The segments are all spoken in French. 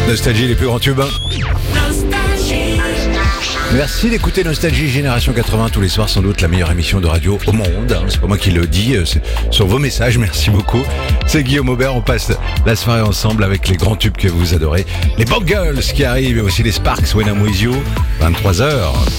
Nostalgie, les plus grands tubes. Merci d'écouter Nostalgie Génération 80 tous les soirs, sans doute la meilleure émission de radio au monde. C'est pas moi qui le dis, c'est sur vos messages, merci beaucoup. C'est Guillaume Aubert, on passe la soirée ensemble avec les grands tubes que vous adorez. Les Bangles qui arrivent et aussi les Sparks, When I'm With You, 23h.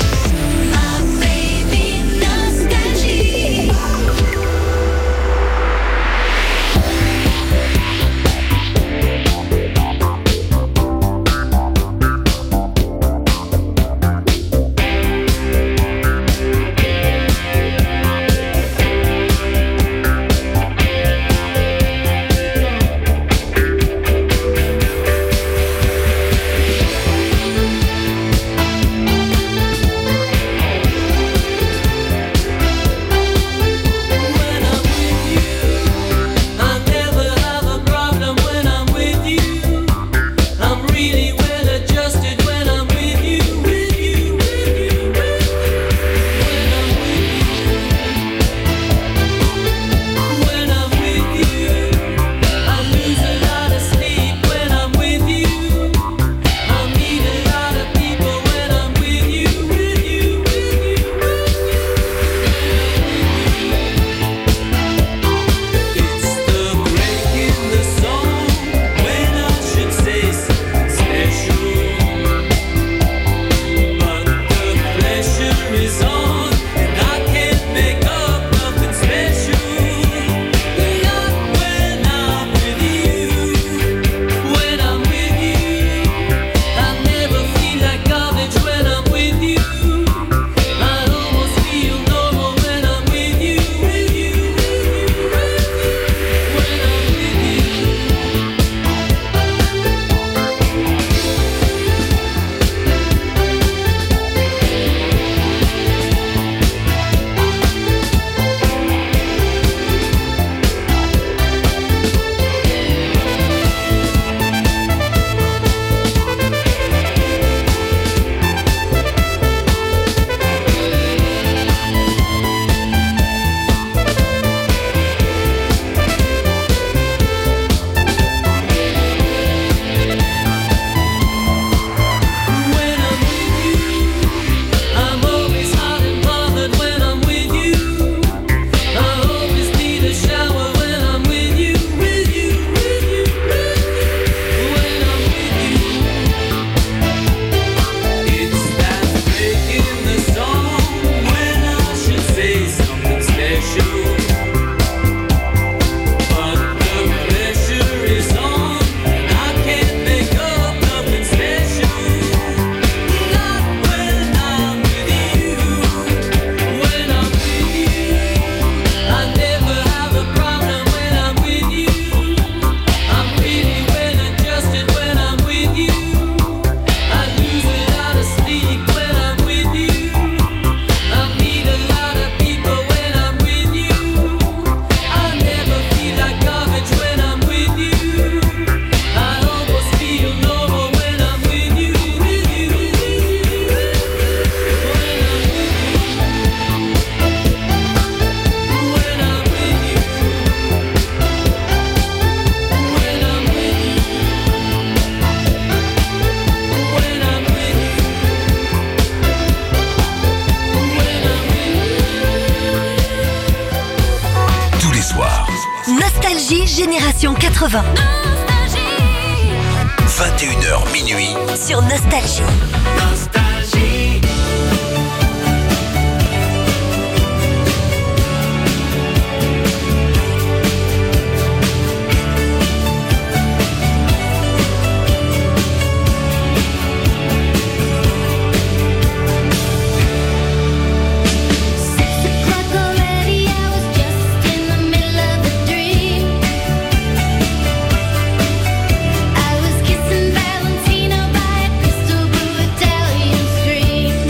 Génération 80. 21h minuit sur Nostalgie. I was kissing Valentino by a crystal blue Italian street.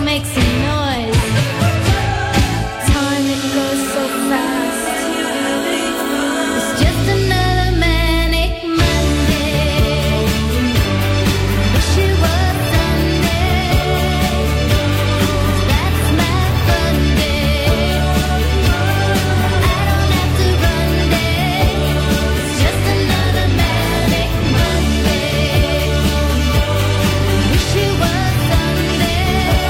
makes a noise. Time it goes so fast. It's just another manic Monday. Wish it was Sunday. That's my fun day. I don't have to run day. It's just another manic Monday. Wish it was Sunday.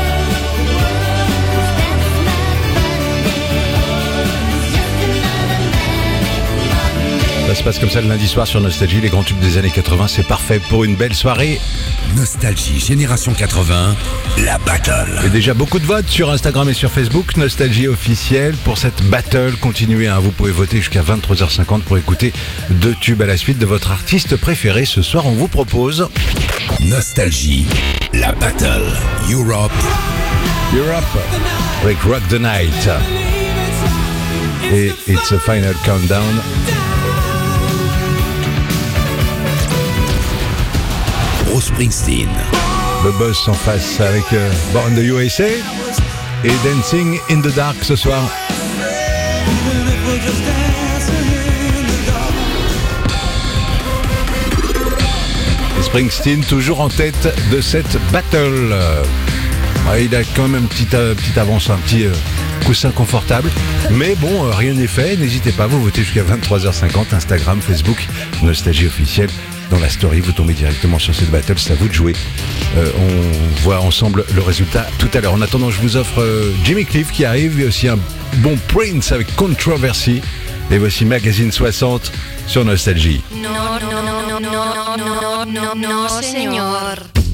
That's my fun day. It's just another manic Monday. Ça se passe comme ça le lundi soir sur Nostalgie, les grands tubes des années 80, c'est parfait pour une belle soirée. Nostalgie Génération 80, la battle. Et déjà beaucoup de votes sur Instagram et sur Facebook, Nostalgie officielle pour cette battle. Continuez, hein, vous pouvez voter jusqu'à 23h50 pour écouter 2 tubes à la suite de votre artiste préféré. Ce soir, on vous propose Nostalgie, la battle. Europe, avec Rock the Night et It's a Final Countdown. Bruce Springsteen, Le Boss en face avec Born the USA et Dancing in the Dark ce soir. Et Springsteen toujours en tête de cette battle. Ouais, il a quand même un petit avance, un petit coussin confortable. Mais bon, rien n'est fait. N'hésitez pas, vous votez jusqu'à 23h50. Instagram, Facebook, Nostalgie officielle. Dans la story, vous tombez directement sur cette battle, c'est à vous de jouer. On voit ensemble le résultat tout à l'heure. En attendant, je vous offre Jimmy Cliff qui arrive, et aussi un bon Prince avec Controversy. Et voici Magazine 60 sur Nostalgie. No, señor.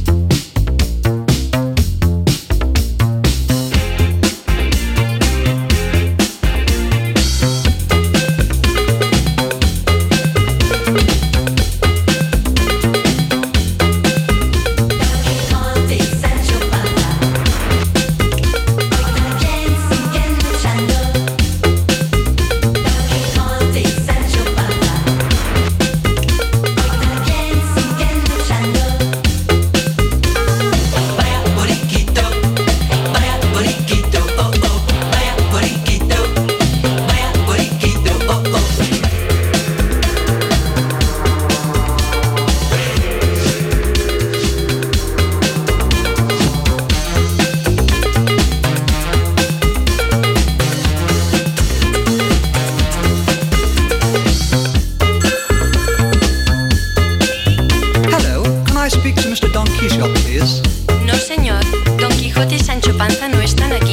No, señor. Don Quijote y Sancho Panza no están aquí.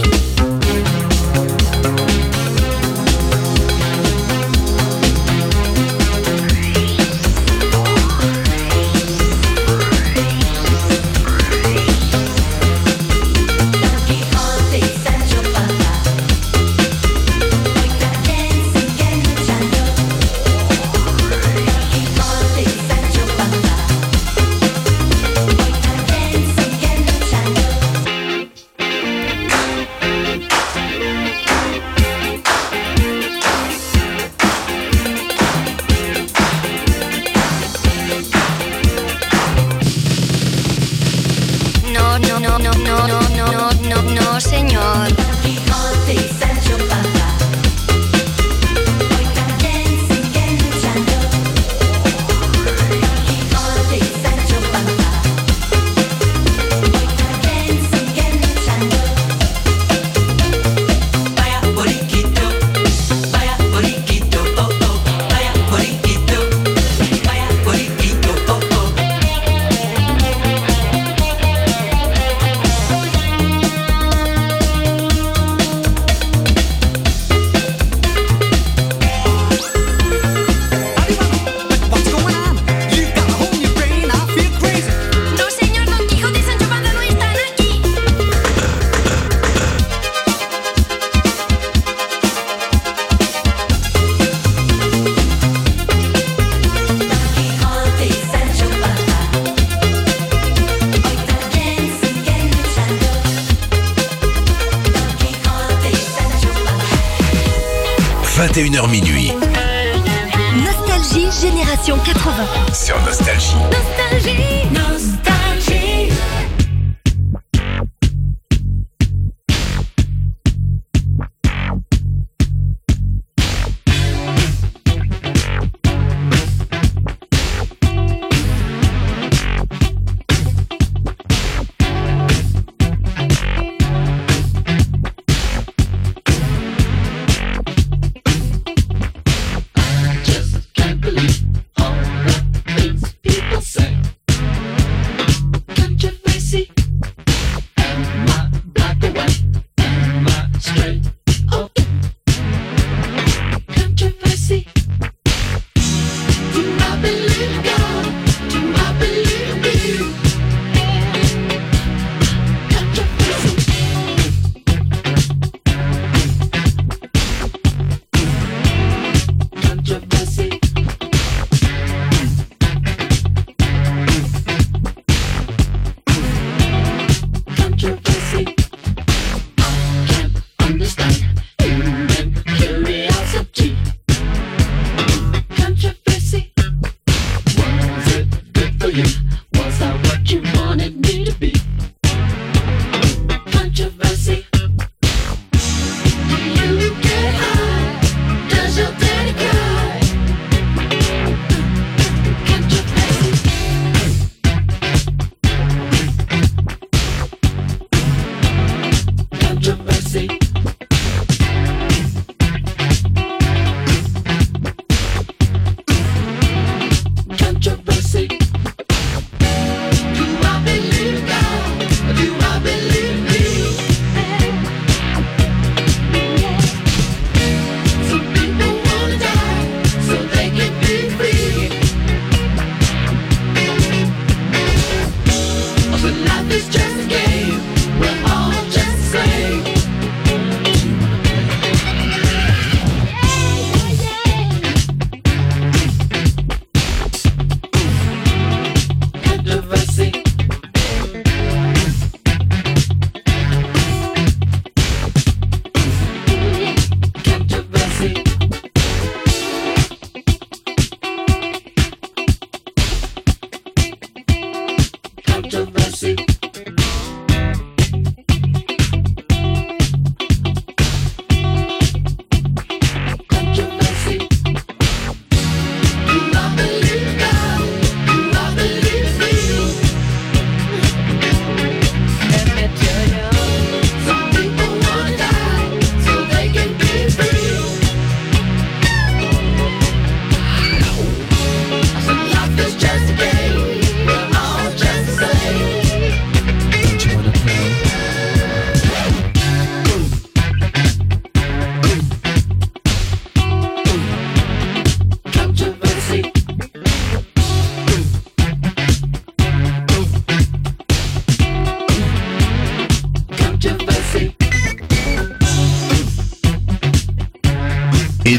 No, señor. « 21h minuit. Nostalgie Génération 80. Sur Nostalgie. Nostalgie.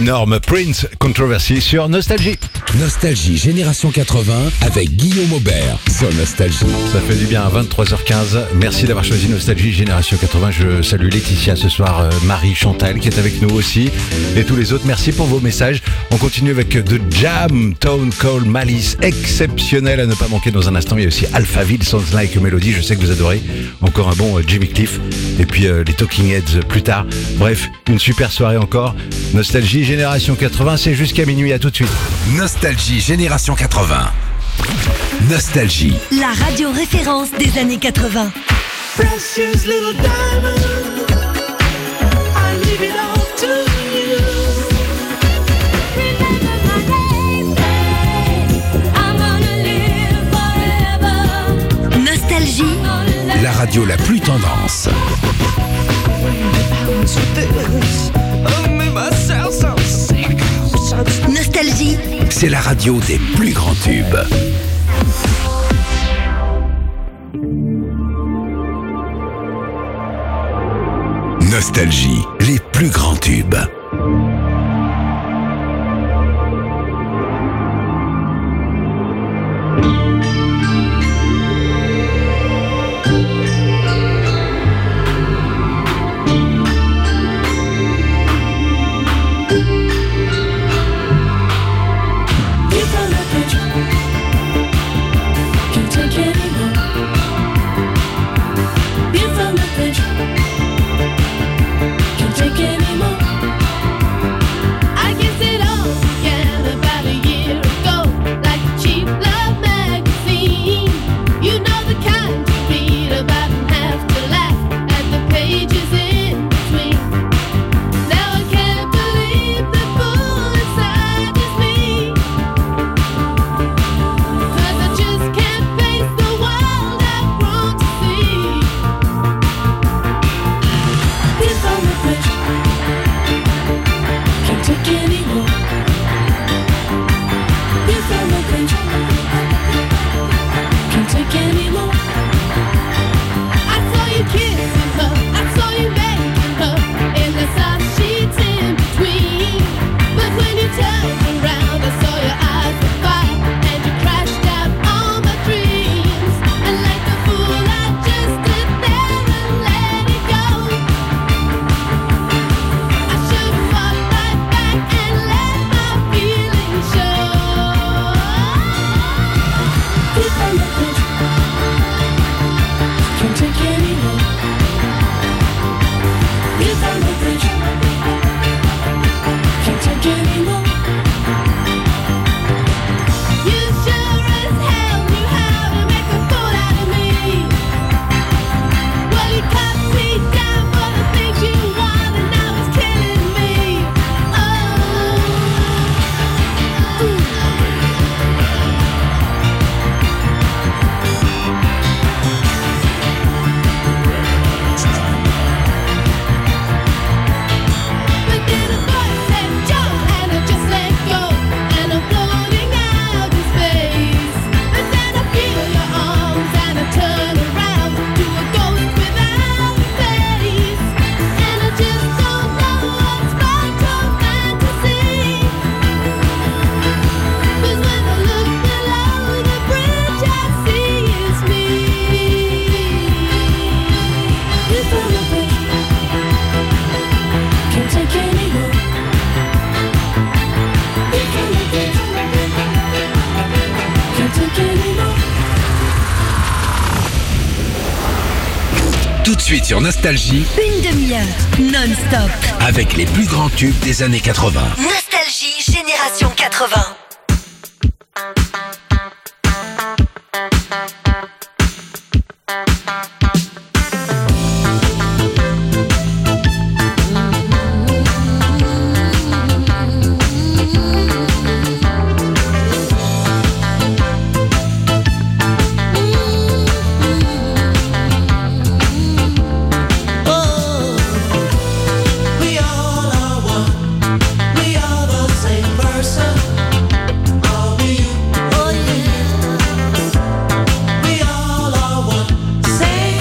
énorme Prince Controversy sur Nostalgie. Nostalgie Génération 80 avec Guillaume Aubert sur Nostalgie. Ça fait du bien à 23h15. Merci d'avoir choisi Nostalgie Génération 80. Je salue Laetitia ce soir, Marie, Chantal qui est avec nous aussi et tous les autres. Merci pour vos messages. On continue avec The Jam, Tone Cold Malice, exceptionnel à ne pas manquer dans un instant. Il y a aussi Alphaville, Sounds Like a Melody. Je sais que vous adorez. Encore un bon Jimmy Cliff et puis les Talking Heads plus tard. Bref, une super soirée encore. Nostalgie Génération 80, c'est jusqu'à minuit. À tout de suite. Nostalgie Génération 80. Nostalgie. La radio référence des années 80. Precious little diamond, I leave it all to you. Remember my name, I'm gonna live forever. Nostalgie, La radio la plus tendance. Bounce with this, I made myself so sick. Nostalgie, C'est la radio des plus grands tubes. Nostalgie, les plus grands tubes. You from the bridge, can't take anymore. You from the bridge, can't take anymore. I guess it all began about a year ago, like a cheap love magazine. You know the kind you read about and have to laugh at the pages in between. Now I can't believe the fool inside is me. 'Cause I just can't face the world I've grown to see. If I'm a bridge, can't take anymore. If I'm a bridge, can't take anymore. I saw you kissing her, I saw you making her, and I saw sheets in between. But when you turned around, I saw your eyes on fire, and you crashed out all my dreams. And like a fool, I just stood there and let it go. I should have fought right back and let my feelings show. If I'm a bitch, can't take anymore. If I'm a bitch, can't take anymore. You sure as hell knew how to make a fool out of me. Well, you cut me down for the things you want, and now it's killing me. But then a voice said, "Jump," and I just let go, and I'm floating out in space. But then I feel your arms, and I turn around to a ghost without a face. And I just don't know what's right or fantasy. 'Cause when I look below the bridge, I see it's me. If I'm a bridge, can't take anymore. If I'm a bridge, can't take anymore. Tout de suite sur Nostalgie une demi-heure non-stop. avec les plus grands tubes des années 80. Nostalgie Génération 80. We all are one. We are the same person. Are we? Oh yeah. We all are one. Same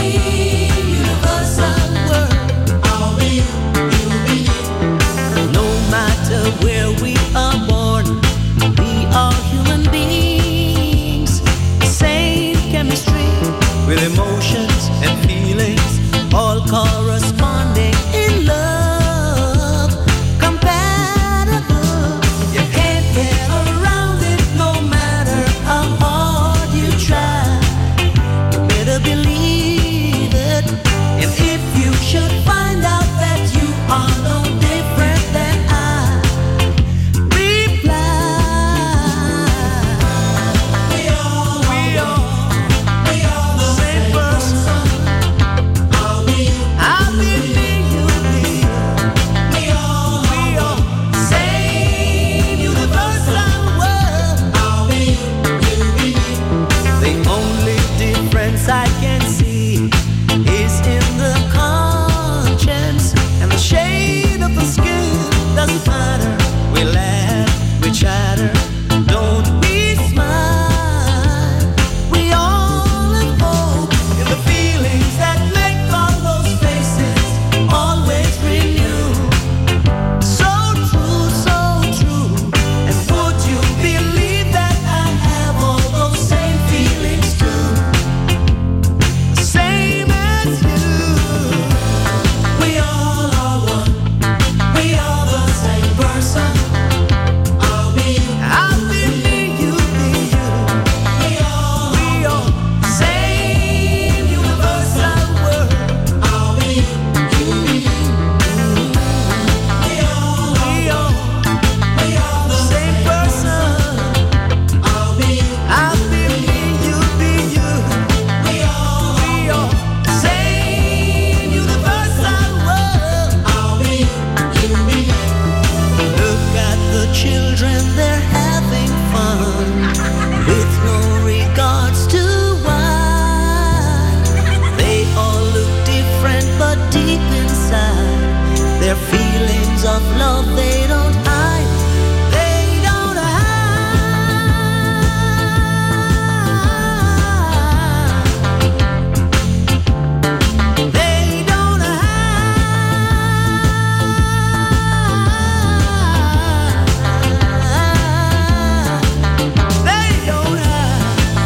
corresponding in love, compatible. You can't get around it no matter how hard you try. You better believe it. And if you should find out that you are no different than I, I can see is in the conscience and the shade of the skin. Doesn't matter. We laugh, we chatter, don't we smile? We all have hope in the feelings that make all those faces always renew. So true, so true. And would you believe that I have all those same feelings too? Same as you. We all are one. We are the same person. I'll be me, you be you. We all same universal world. I'll be you be you. We all the same person. I'll be me, you be you. We all same universal world. I'll be you be you. Look at the children, they're having fun with no regards to why. They all look different, but deep inside, their feelings of love they don't hide. They don't hide. They don't hide. They don't hide.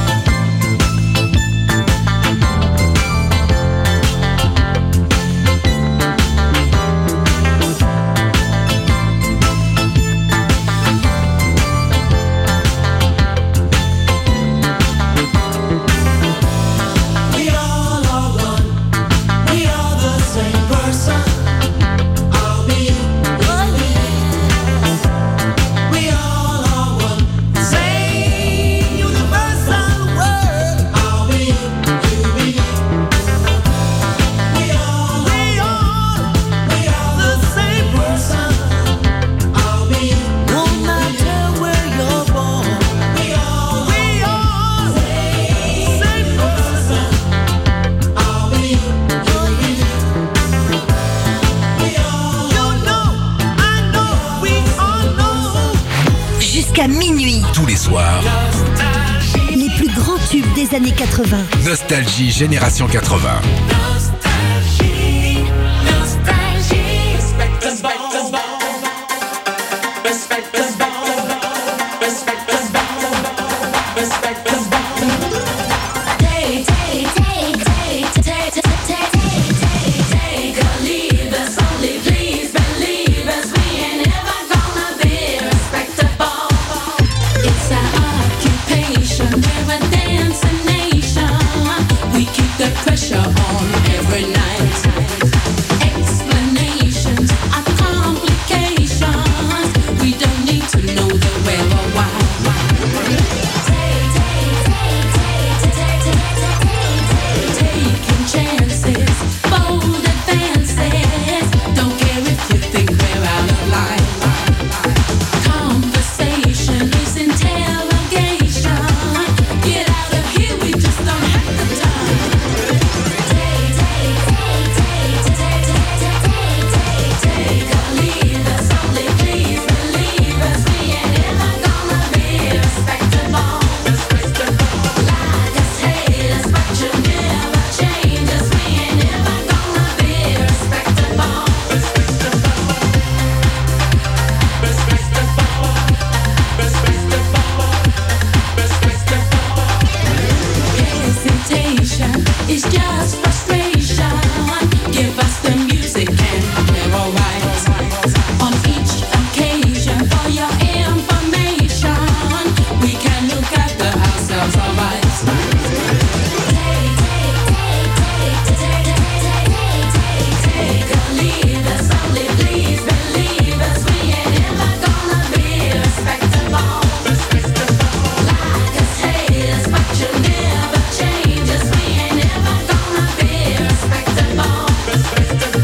We all are one. We are the same person. I'll be you. We all are one. Same universal world. I'll be you. You be you. We are the same person. I'll be you. No matter where you're born. We all same person. I'll be you. You know, I know, we all know. Jusqu'à minuit, Tous les soirs, les plus grands tubes des années 80. Nostalgie Génération 80. It's our occupation, we're a dancing nation. We keep the pressure on.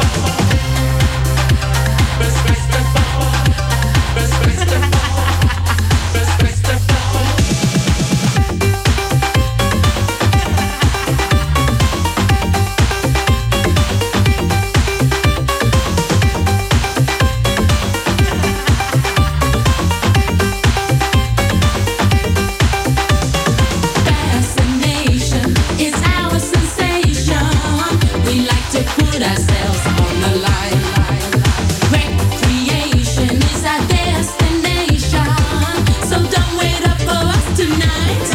Fascination is our sensation. We like to put ourselves on the line. Recreation is our destination. So don't wait up for us tonight.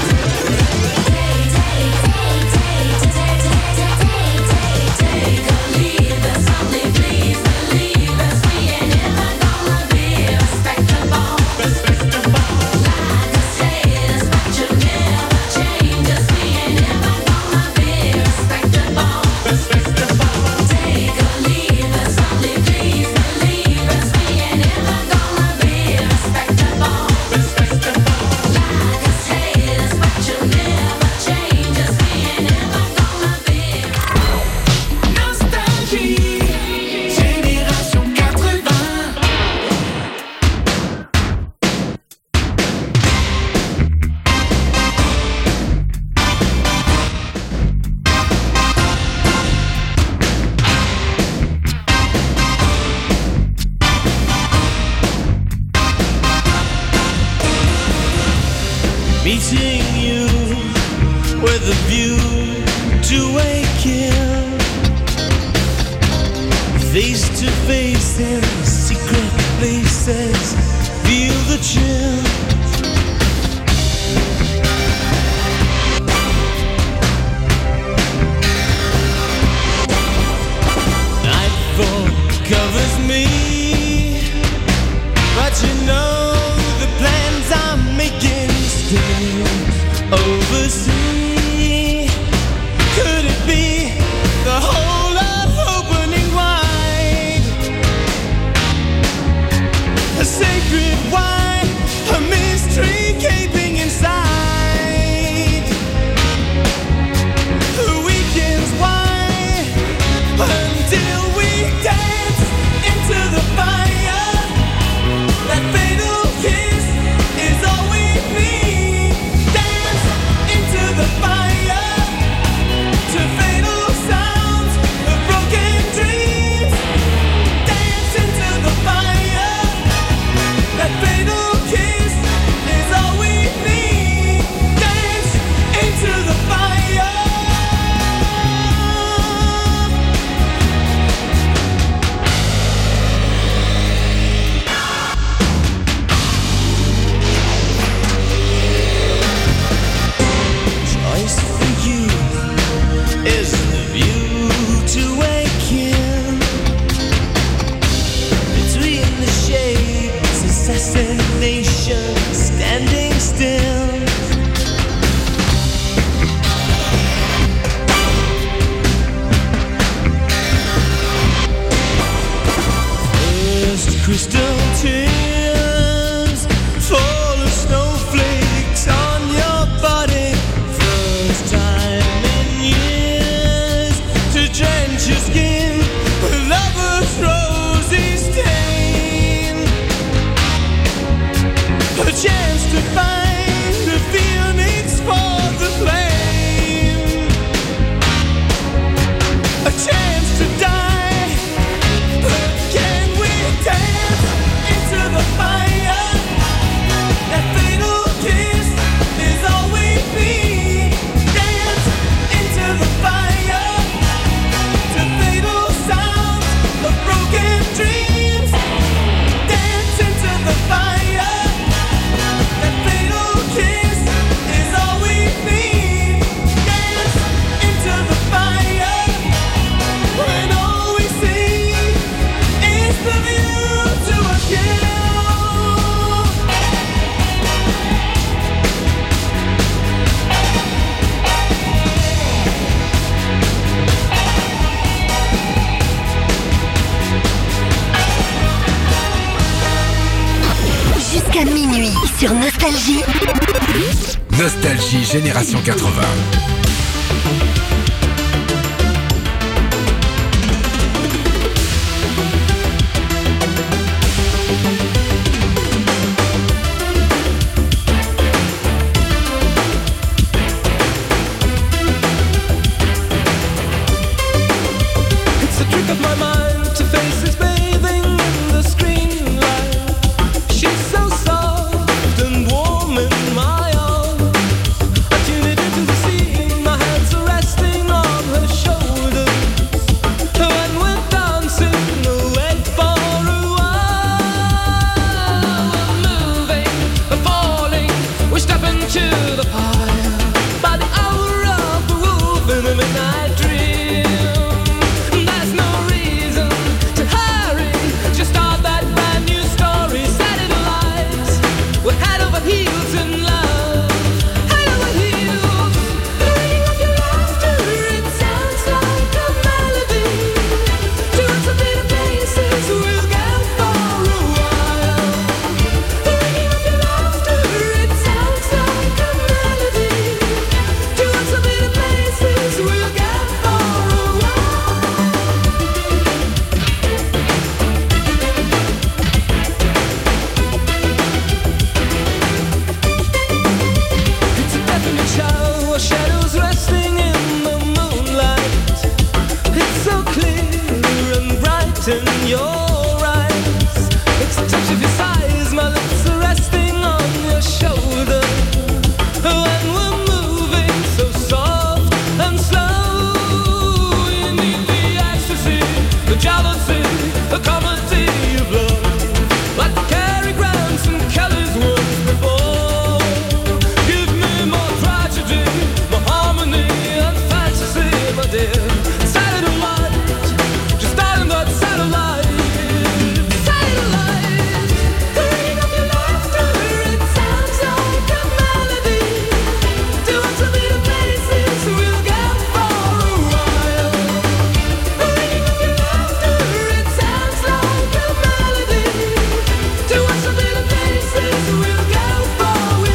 Take a leave us, only please believe us. We ain't never gonna be respectable. Like a status, but you'll never change us. We ain't never gonna be respectable. Take a leave us, only please believe us. We ain't never gonna be respectable. Like a status, but you'll never change us. We ain't never gonna be. Nostalgie, génération 80. Meeting you with a view to awaken. Face to face in secret places, feel the chill. Nightfall covers me, but you know the plans I'm making still oversee. Could it be the whole of opening wide? A sacred wine, a mystery gaping inside. The weekend's wine until we dance into the fire. That fatal kiss is all we need. Dance into the fire to fatal sounds of broken dreams. Dance into the fire. That fatal kiss is all we need. Dance into the fire. Choice for you is the view to awaken. Between the shades, assassination, standing still. First crystal tears fall as snowflakes on your body. First time in years to drench your skin with lover's rosy stain. A chance to find the phoenix for the flame. A chance to die, but can we dance into the fire? That fatal kiss is all we need. Dance into the fire to fatal sounds of broken dreams. Dance into the fire. That fatal kiss is all we need. Dance into the fire when all we see is the view to a kill. Jusqu'à minuit sur Nostalgie. Nostalgie Génération 80. lost in your eyes. It's a touch of your size, my lips are resting on your shoulder. When we're moving so soft and slow, you need the ecstasy, the jealousy, the comedy of love. Like Cary Grant and Kelly's once before. Give me more tragedy, more harmony and fantasy, my dear. Satellite, just dial in that satellite. Satellite, the ring of your laughter, it sounds like a melody. To us a bit of places we'll go for a while. The ring of your laughter, it sounds like a melody. To us a bit of places we'll go for a while.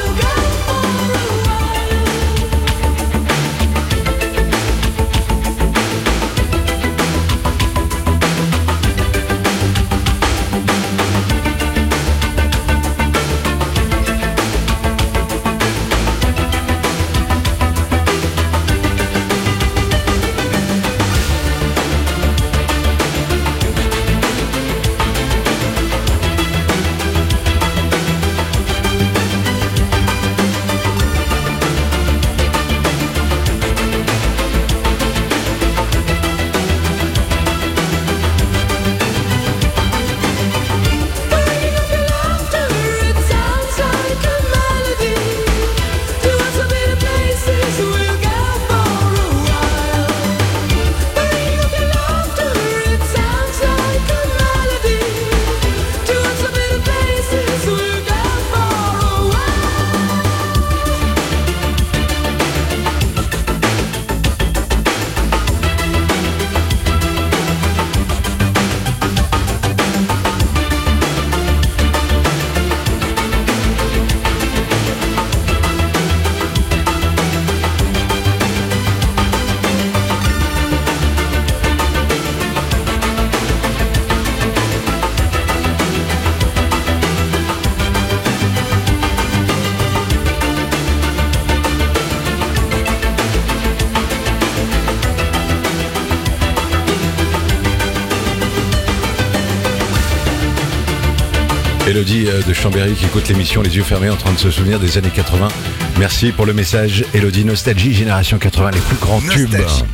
Elodie de Chambéry qui écoute l'émission les yeux fermés en train de se souvenir des années 80. Merci pour le message Elodie. Nostalgie, Génération 80, les plus grands tubes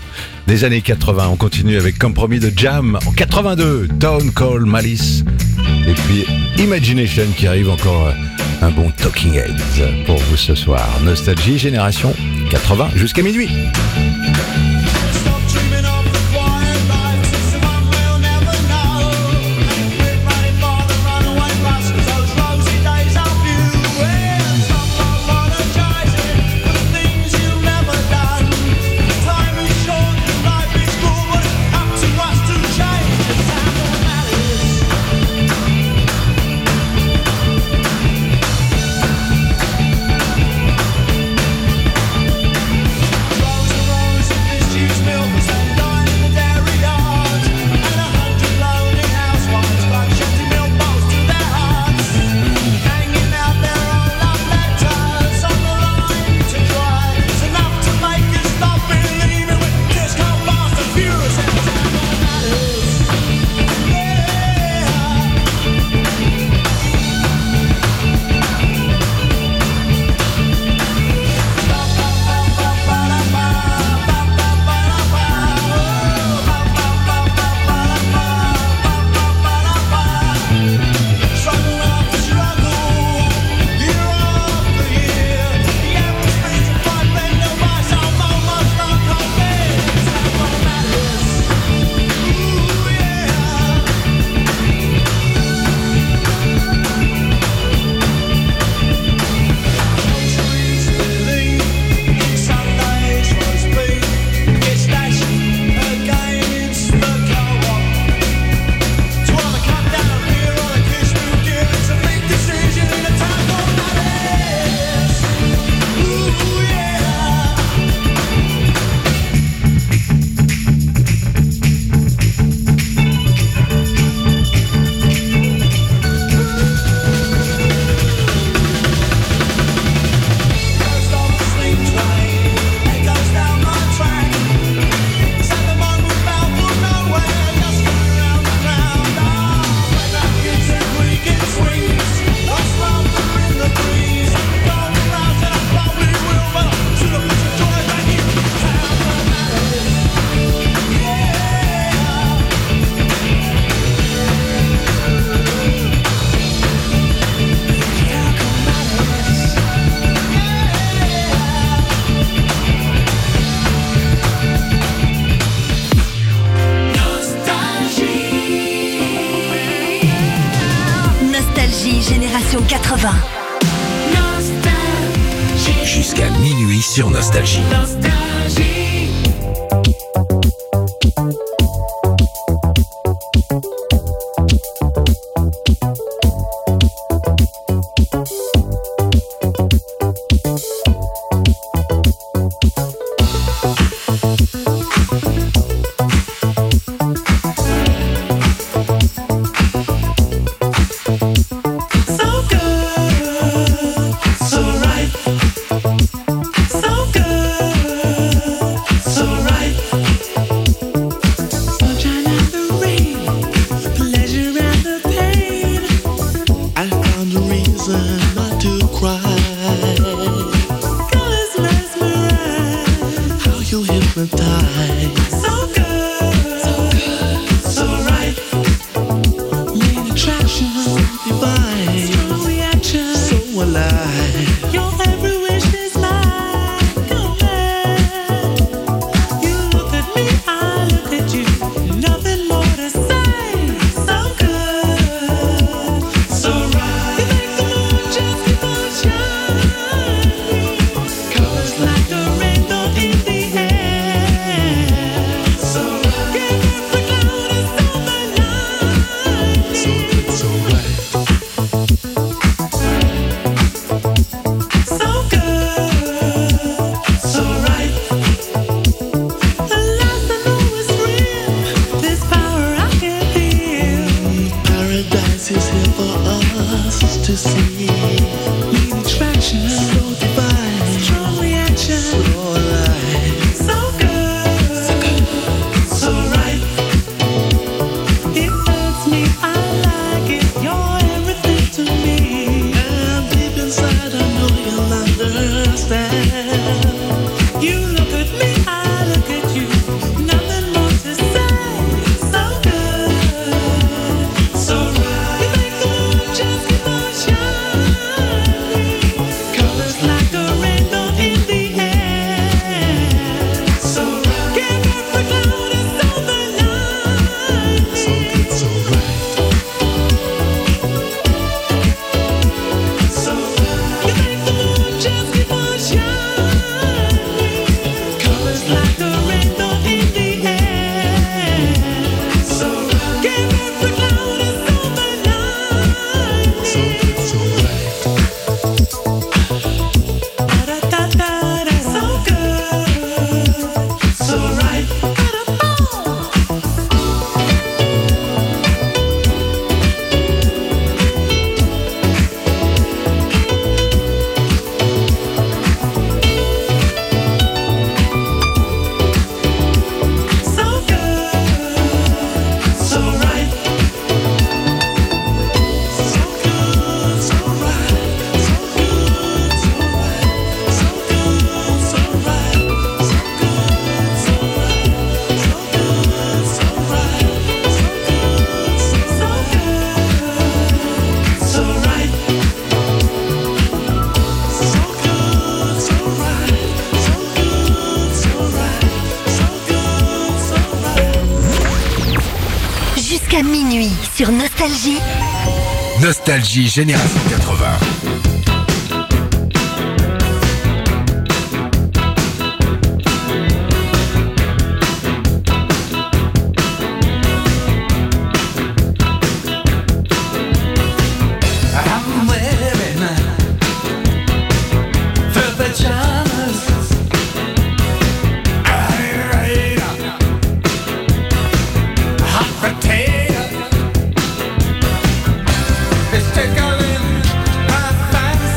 des années 80. On continue avec Compromis de Jam en 82, Town Call Malice. Et puis Imagination qui arrive, encore un bon Talking Heads pour vous ce soir. Nostalgie, Génération 80 jusqu'à minuit. Stop dreaming of the quiet life. It's the one we'll never know. Quit running for the runaway bus, 'cause those rosy days are few. And stop apologizing for the things you've never done. Time is short and life is cool, but it's up to us to change. It's time for malice. Rose, rose, Génération 80. Jusqu'à minuit sur Nostalgie. Jusqu'à minuit sur Nostalgie. Nostalgie Génération 80. I'm wearing the pajamas. Hot potato. It's tickling my fancy.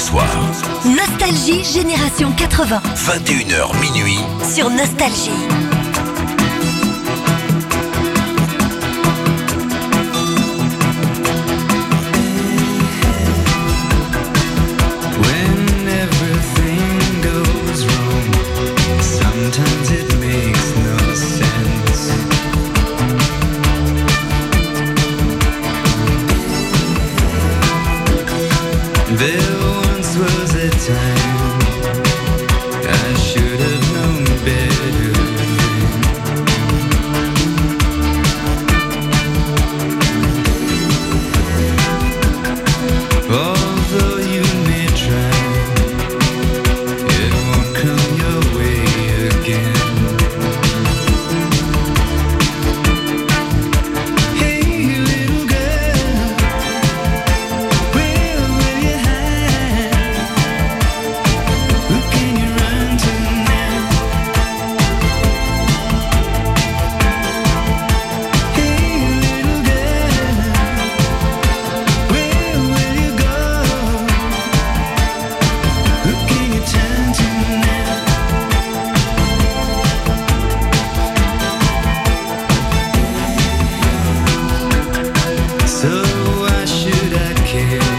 soirs. Nostalgie Génération 80 21h minuit. sur Nostalgie. When everything goes wrong, sometimes it makes no sense. There once was a time I should have known better then. Although you may try, it won't come your way again. Hey, little girl, where will you hide? Who can you run to now? Hey, little girl, where will you go? Who can you turn to now? So why should I care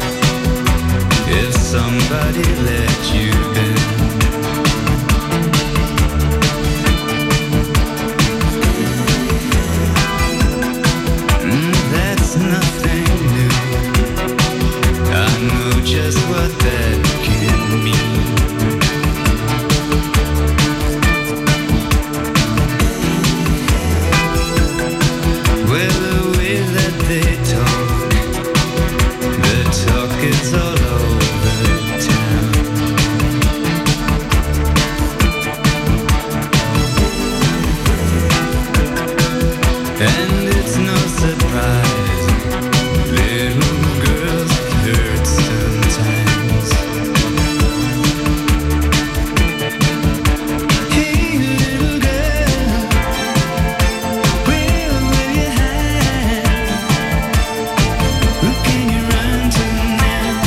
if somebody let you down? That's nothing new. I know just what that can mean. Well, the way that they talk, the talk is all over town. And it's no surprise, little girls hurt sometimes. Hey, little girl, where will you hide? Who can you run to now?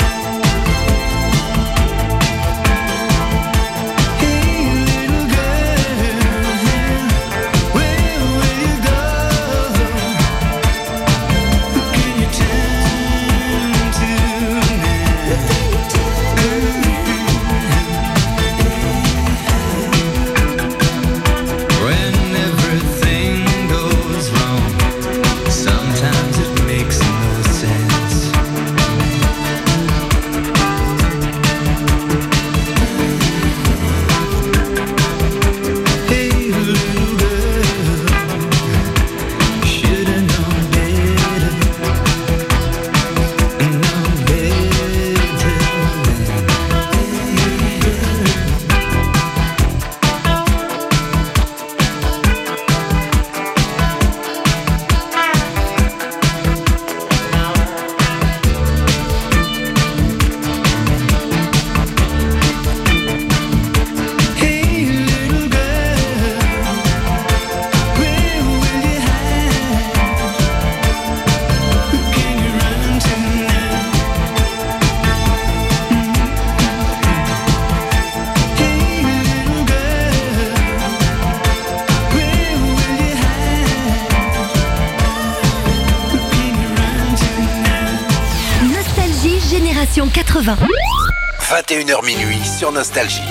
Hey, little girl, where will you go? Who can you turn to now? When everything goes wrong, sometimes it makes no sense. Hey, little girl, should've known better, known better Hey, little girl, where will you hide? Who can you run to now? Hey, little girl, where will you hide? Who can you run to now? Nostalgie Génération 80 21h minuit sur Nostalgie.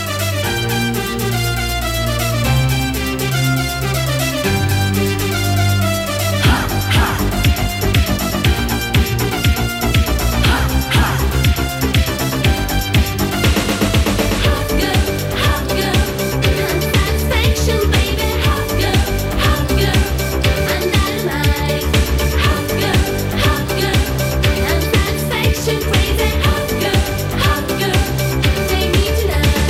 Satisfaction, baby, hot girl, I'm dynamite. Hot girl, I'm satisfaction, crazy. Hot girl, take me tonight.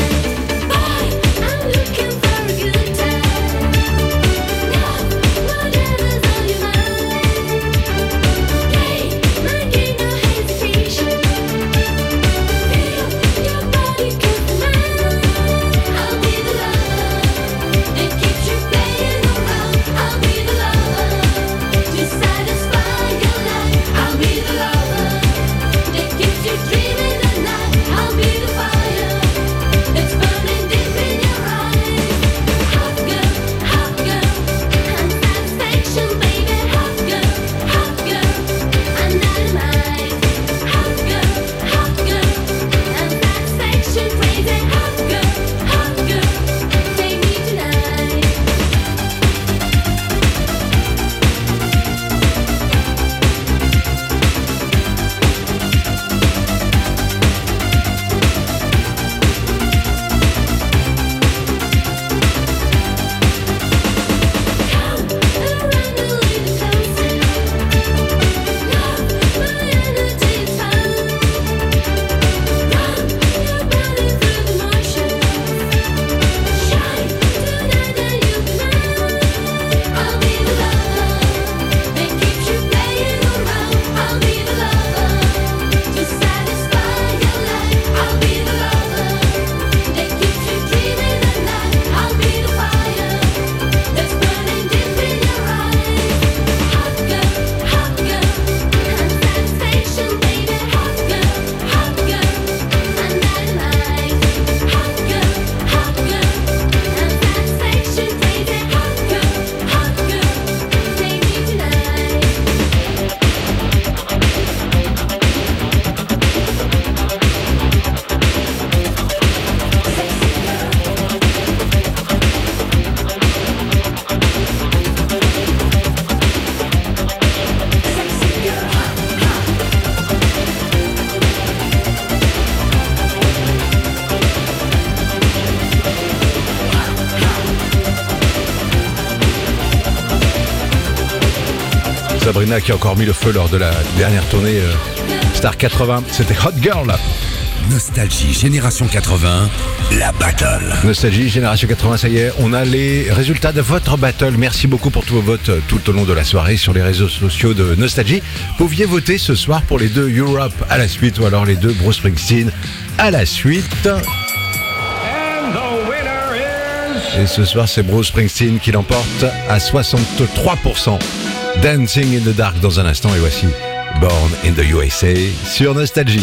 Sabrina qui a encore mis le feu lors de la dernière tournée Star 80. C'était Hot Girl. Nostalgie Génération 80, la battle. Nostalgie Génération 80, ça y est, on a les résultats de votre battle. Merci beaucoup pour tous vos votes tout au long de la soirée sur les réseaux sociaux de Nostalgie. Vous pouviez voter ce soir pour les deux Europe à la suite ou alors les deux Bruce Springsteen à la suite. Et ce soir, c'est Bruce Springsteen qui l'emporte à 63%. Dancing in the Dark dans un instant et voici Born in the USA sur Nostalgie.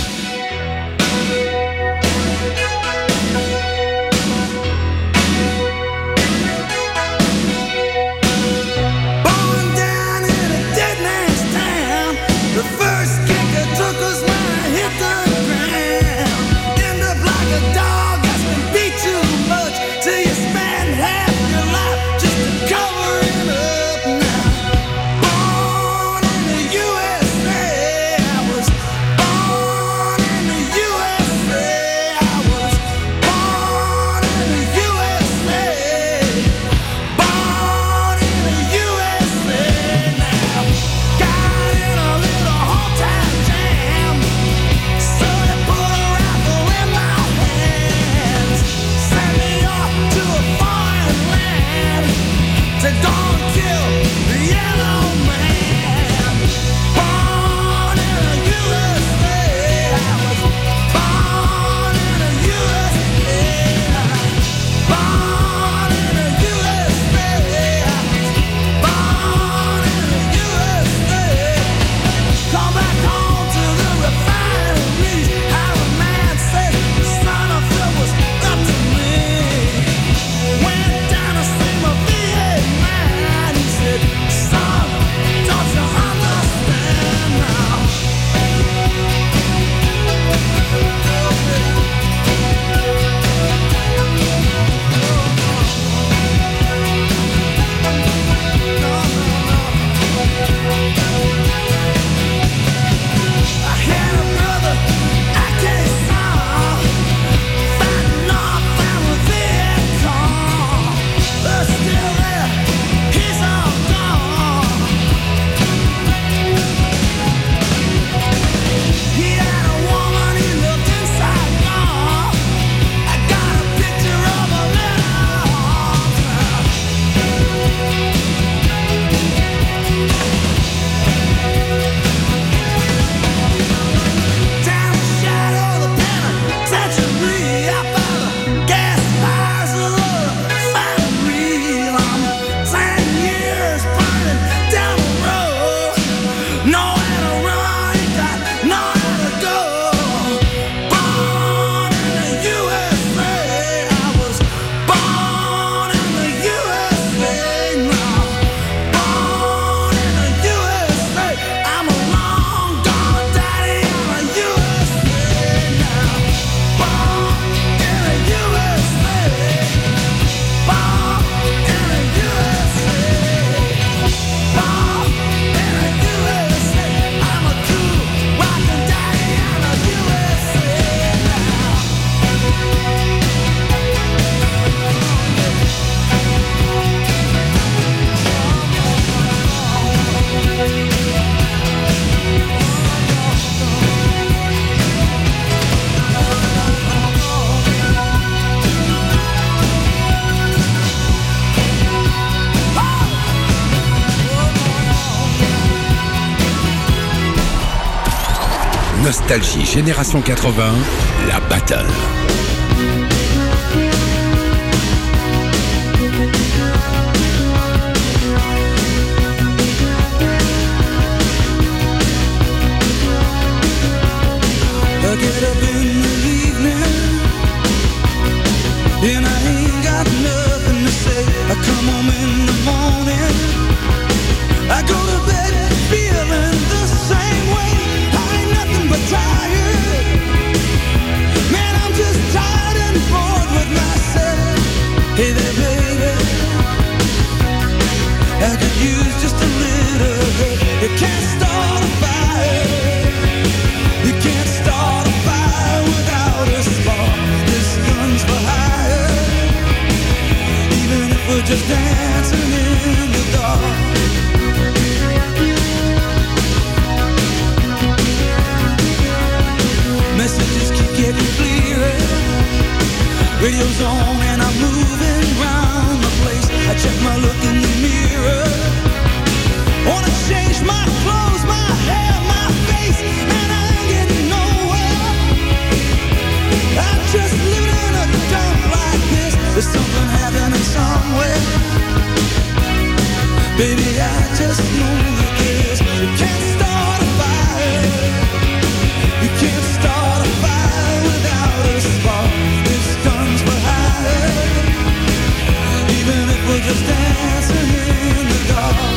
Born down in a dead man's town. The first kicker took us when I hit the ground. End up like a dog that's been beat too much till you spend half your life just to cover it up now. Born in the USA, I was born in the USA. I was born in the USA. Born in the USA now. Got in a little hometown jam, so they put a rifle in my hands, sent me off to a foreign land to go and kill the yellow man. Born in the USA, I was born in the USA. Born in the USA, I was born in the USA. Come back home to the refinery. How a man said the son of Phil was up to me. Went down to see my VA man. He said, son, don't you understand now? I had a brother I can't solve, fighting off our Viet Cong. But still there, he's all gone. He had a woman he loved in Saigon. I got a picture of her in her arms now. Down the shadow of the penitentiary, up by the gas fires of the refinery. I'm 10 years burning down the road, nowhere to run, ain't got nowhere to go. Born in the USA, I was born in the USA now. Born in the USA, I'm a long gone daddy in the USA now. Born in the USA, born in the USA, born in the USA. I'm a cool rockin' daddy in the USA now. Nostalgie Génération 80, la battle. I get up in the evening and I ain't got nothing to say. I come home in the morning, I go to bed feeling the same way. I ain't nothing but tired. Man, I'm just tired and bored with myself. Hey there, baby, I could use just a little help. You can't start a fire. You can't start a fire without a spark. This gun's for hire. Even if we're just dancing in the dark. Radio's on and I'm moving round the place. I check my look in the mirror. Wanna change my clothes, my hair, my face, and I ain't getting nowhere. I'm just living in a dump like this. There's something happening somewhere. Baby, I just know that this. You can't start a fire. You can't start a fire without a spark. This guns for hire. Even if we're just dancing in the dark.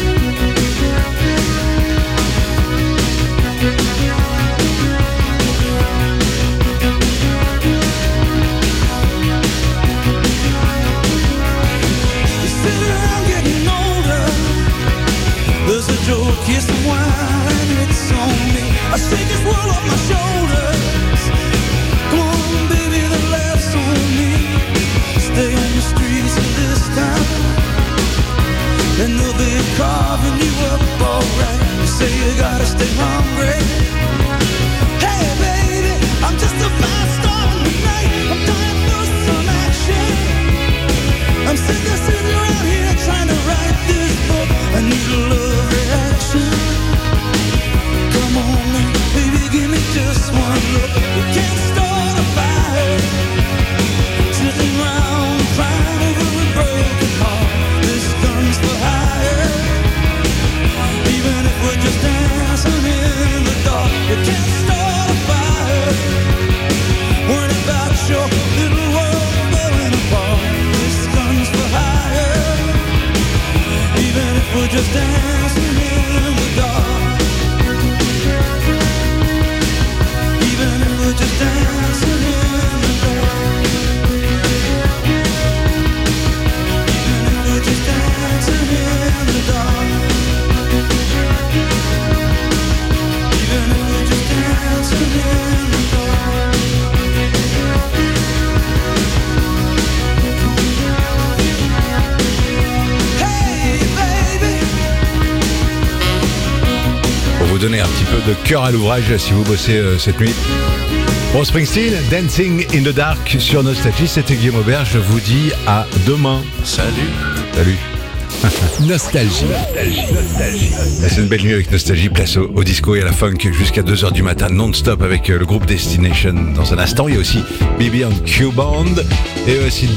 You sit around getting older. There's a joke, here's some wine, and it's on me. I shake this world off my shoulders. Come on, baby, the laughs on me. Stay on the streets of this town, and they'll be carving you up alright. You say you gotta stay hungry. Hey, baby, I'm just a fast star in the night. I'm dying for some action. I'm sick of sitting around here trying to write this book. I need a love reaction. Come on now, baby, give me just one look. You can't start a fire sitting around crying over a broken heart. This gun's for hire. Even if we're just dancing in the dark, you can't start a fire. Worrying about your little world falling apart. This gun's for hire. Even if we're just dancing in the dark. Even if we're just dancing in the dark. Even if we're just dancing in the dark. Even if we're just dancing in the dark. Hey baby. Pour vous donner un petit peu de cœur à l'ouvrage si vous bossez cette nuit. Bon, Springsteen, Dancing in the Dark sur Nostalgie, c'était Guillaume Aubert, je vous dis à demain. Salut. Salut. Nostalgie. C'est une belle nuit avec Nostalgie, place au disco et à la funk jusqu'à 2h du matin non-stop avec le groupe Destination. Dans un instant, il y a aussi BB and Q Band et aussi